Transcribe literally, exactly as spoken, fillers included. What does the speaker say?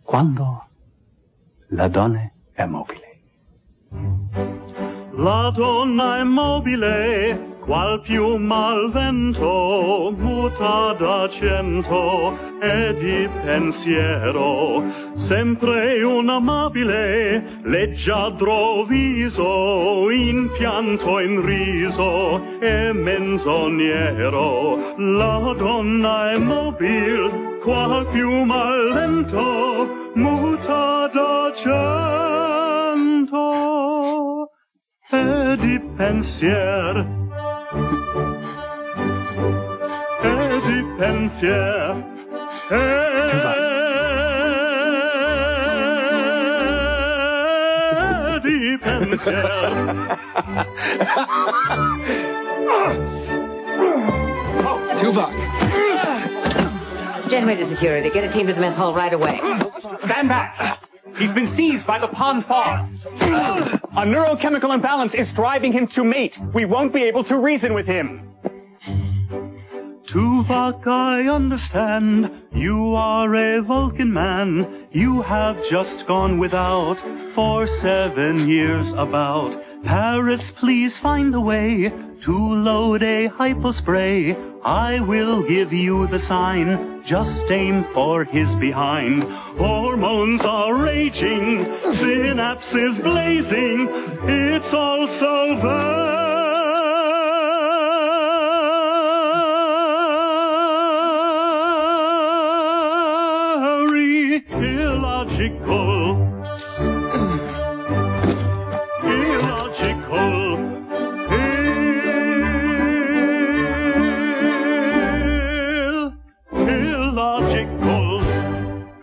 quando la donna è mobile. La donna è mobile, qual piuma al vento, muta d'accento e di pensiero, sempre un amabile, leggiadro viso, in pianto e in riso, e menzognero. La donna è mobil, qual piuma al vento, muta d'accento e di pensier. E di pensier. E di pensier. Tuvok. Gentlemen to security, get a team to the mess hall right away. Stand back. He's been seized by the Ponfar. A neurochemical imbalance is driving him to mate. We won't be able to reason with him. Tuvok, I understand. You are a Vulcan man. You have just gone without for seven years about. Paris, please find a way to load a hypospray. I will give you the sign. Just aim for his behind. Hormones are raging. Synapses blazing. It's all so very illogical.